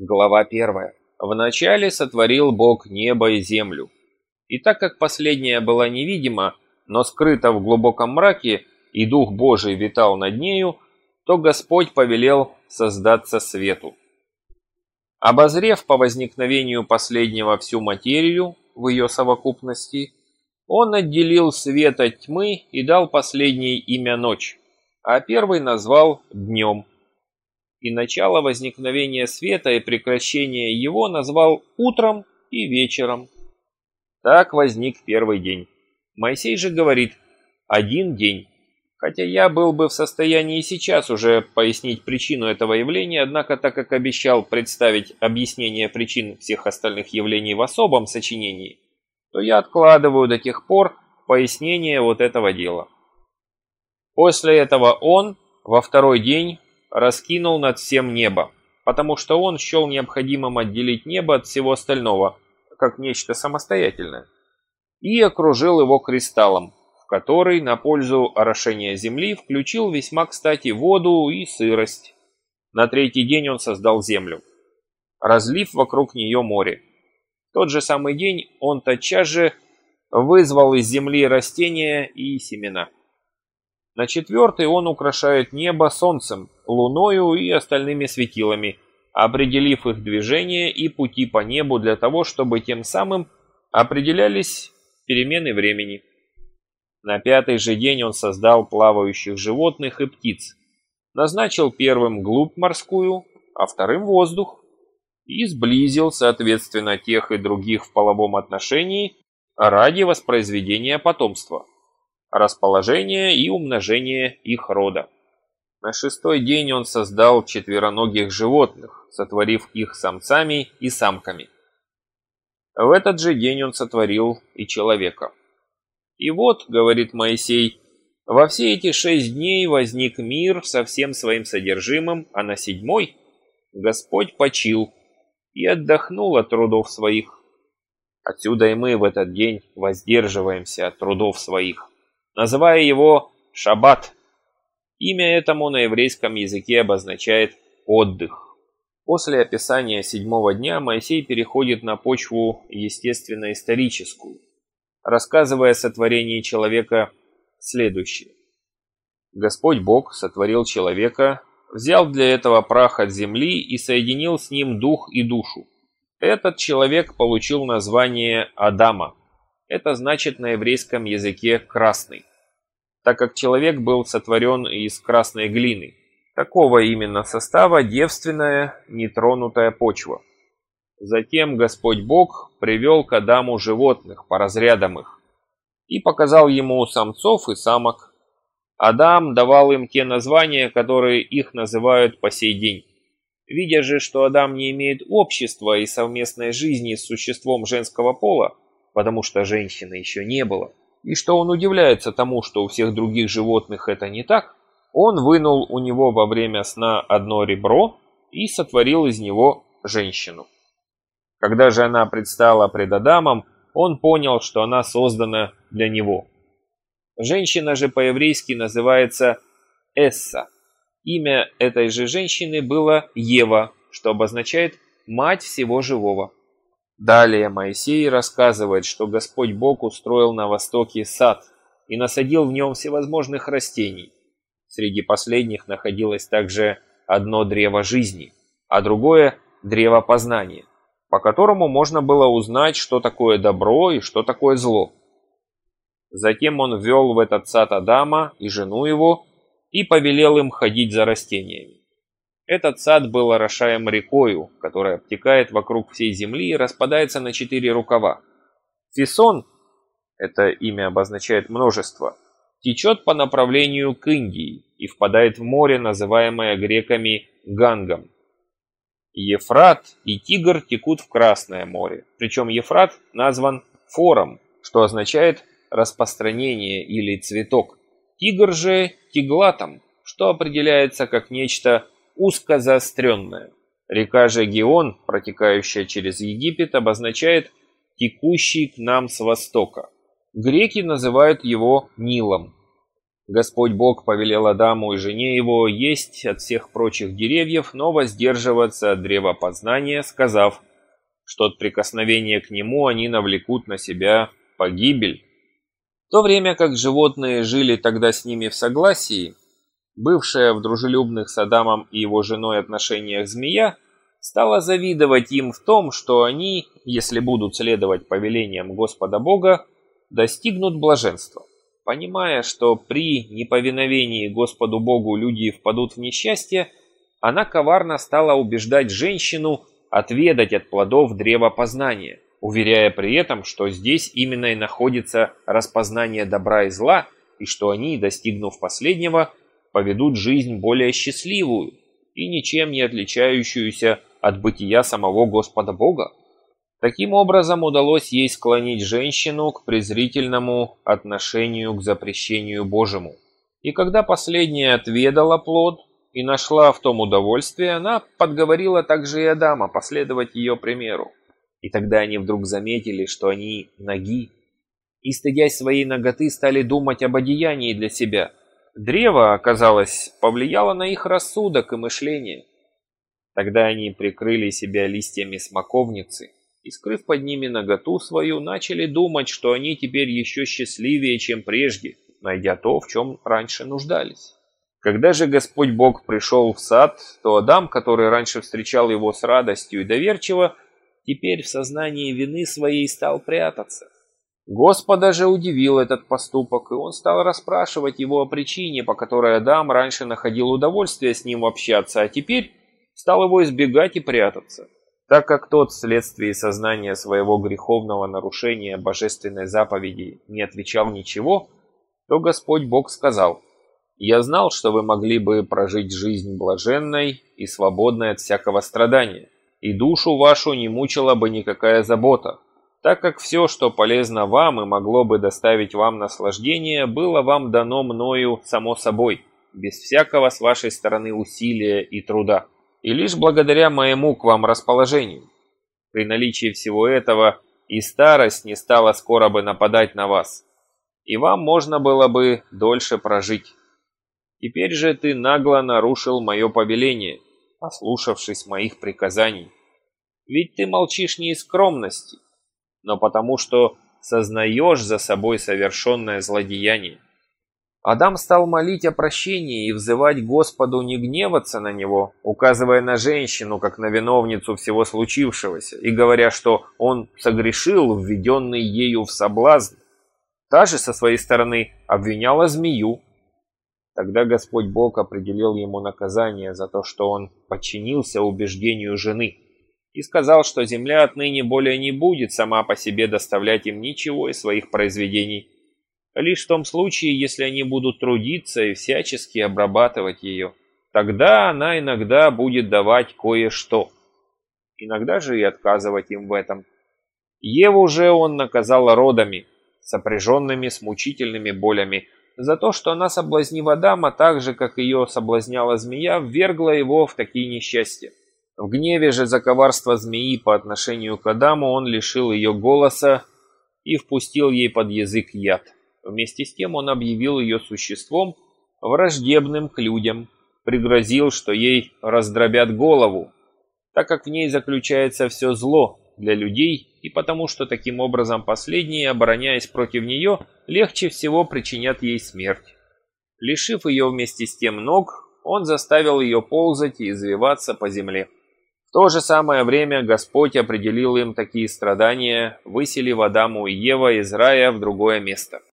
Глава 1. Вначале сотворил Бог небо и землю. И так как последняя была невидима, но скрыта в глубоком мраке, и Дух Божий витал над нею, то Господь повелел создаться свету. Обозрев по возникновению последнего всю материю в ее совокупности, Он отделил свет от тьмы и дал последней имя ночь, а первый назвал днем. И начало возникновения света и прекращение его назвал утром и вечером. Так возник первый день. Моисей же говорит: один день. Хотя я был бы в состоянии сейчас уже пояснить причину этого явления, однако так как обещал представить объяснение причин всех остальных явлений в особом сочинении, то я откладываю до тех пор пояснение вот этого дела. После этого он во второй день раскинул над всем небо, потому что он счел необходимым отделить небо от всего остального, как нечто самостоятельное, и окружил его кристаллом, в который на пользу орошения земли включил весьма кстати воду и сырость. На третий день он создал землю, разлив вокруг нее море. В тот же самый день он тотчас же вызвал из земли растения и семена. На четвертый он украшает небо солнцем, луною и остальными светилами, определив их движение и пути по небу для того, чтобы тем самым определялись перемены времени. На пятый же день он создал плавающих животных и птиц, назначил первым глубь морскую, а вторым воздух, и сблизил, соответственно, тех и других в половом отношении ради воспроизведения потомства, расположения и умножения их рода. На шестой день он создал четвероногих животных, сотворив их самцами и самками. В этот же день он сотворил и человека. И вот, говорит Моисей, во все эти 6 дней возник мир со всем своим содержимым, а на седьмой Господь почил и отдохнул от трудов своих. Отсюда и мы в этот день воздерживаемся от трудов своих, называя его Шаббат. Имя этому на еврейском языке обозначает отдых. После описания седьмого дня Моисей переходит на почву естественно-историческую, рассказывая о сотворении человека следующее. Господь Бог сотворил человека, взял для этого прах от земли и соединил с ним дух и душу. Этот человек получил название Адама. Это значит на еврейском языке «красный», так как человек был сотворен из красной глины. Такого именно состава девственная, нетронутая почва. Затем Господь Бог привел к Адаму животных по разрядам их и показал ему самцов и самок. Адам давал им те названия, которые их называют по сей день. Видя же, что Адам не имеет общества и совместной жизни с существом женского пола, потому что женщины еще не было, и что он удивляется тому, что у всех других животных это не так, он вынул у него во время сна одно ребро и сотворил из него женщину. Когда же она предстала пред Адамом, он понял, что она создана для него. Женщина же по-еврейски называется Эсса. Имя этой же женщины было Ева, что обозначает «мать всего живого». Далее Моисей рассказывает, что Господь Бог устроил на востоке сад и насадил в нем всевозможных растений. Среди последних находилось также одно древо жизни, а другое – древо познания, по которому можно было узнать, что такое добро и что такое зло. Затем он ввел в этот сад Адама и жену его и повелел им ходить за растениями. Этот сад был орошаем рекою, которая обтекает вокруг всей земли и распадается на 4 рукава. Фисон, это имя обозначает множество, течет по направлению к Индии и впадает в море, называемое греками Гангом. Ефрат и Тигр текут в Красное море, причем Ефрат назван Фором, что означает распространение или цветок. Тигр же Тиглатом, что определяется как нечто узко заостренное. Река же Гион, протекающая через Египет, обозначает «текущий к нам с востока». Греки называют его Нилом. Господь Бог повелел Адаму и жене его есть от всех прочих деревьев, но воздерживаться от древа познания, сказав, что от прикосновения к нему они навлекут на себя погибель. В то время как животные жили тогда с ними в согласии, бывшая в дружелюбных с Адамом и его женой отношениях змея стала завидовать им в том, что они, если будут следовать повелениям Господа Бога, достигнут блаженства. Понимая, что при неповиновении Господу Богу люди впадут в несчастье, она коварно стала убеждать женщину отведать от плодов древа познания, уверяя при этом, что здесь именно и находится распознание добра и зла, и что они, достигнув последнего, поведут жизнь более счастливую и ничем не отличающуюся от бытия самого Господа Бога. Таким образом удалось ей склонить женщину к презрительному отношению к запрещению Божьему. И когда последняя отведала плод и нашла в том удовольствие, она подговорила также и Адама последовать ее примеру. И тогда они вдруг заметили, что они наги, и, стыдясь своей наготы, стали думать об одеянии для себя. Древо, оказалось, повлияло на их рассудок и мышление. Тогда они прикрыли себя листьями смоковницы и, скрыв под ними наготу свою, начали думать, что они теперь еще счастливее, чем прежде, найдя то, в чем раньше нуждались. Когда же Господь Бог пришел в сад, то Адам, который раньше встречал его с радостью и доверчиво, теперь в сознании вины своей стал прятаться. Господа же удивил этот поступок, и он стал расспрашивать его о причине, по которой Адам раньше находил удовольствие с ним общаться, а теперь стал его избегать и прятаться. Так как тот вследствие сознания своего греховного нарушения божественной заповеди не отвечал ничего, то Господь Бог сказал: «Я знал, что вы могли бы прожить жизнь блаженной и свободной от всякого страдания, и душу вашу не мучила бы никакая забота, так как все, что полезно вам и могло бы доставить вам наслаждение, было вам дано мною само собой, без всякого с вашей стороны усилия и труда, и лишь благодаря моему к вам расположению. При наличии всего этого и старость не стала скоро бы нападать на вас, и вам можно было бы дольше прожить. Теперь же ты нагло нарушил мое повеление, ослушавшись моих приказаний. Ведь ты молчишь не из скромности, но потому что сознаешь за собой совершенное злодеяние». Адам стал молить о прощении и взывать Господу не гневаться на него, указывая на женщину как на виновницу всего случившегося и говоря, что он согрешил, введенный ею в соблазн. Та же со своей стороны обвиняла змею. Тогда Господь Бог определил ему наказание за то, что он подчинился убеждению жены, и сказал, что земля отныне более не будет сама по себе доставлять им ничего из своих произведений, лишь в том случае, если они будут трудиться и всячески обрабатывать ее. Тогда она иногда будет давать кое-что, иногда же и отказывать им в этом. Еву же он наказал родами, сопряженными с мучительными болями, за то, что она, соблазнив Адама так же, как ее соблазняла змея, ввергла его в такие несчастья. В гневе же за коварство змеи по отношению к Адаму он лишил ее голоса и впустил ей под язык яд. Вместе с тем он объявил ее существом враждебным к людям, пригрозил, что ей раздробят голову, так как в ней заключается все зло для людей, и потому что таким образом последние, обороняясь против нее, легче всего причинят ей смерть. Лишив ее вместе с тем ног, он заставил ее ползать и извиваться по земле. В то же самое время Господь определил им такие страдания, выселив Адаму и Ева из рая в другое место.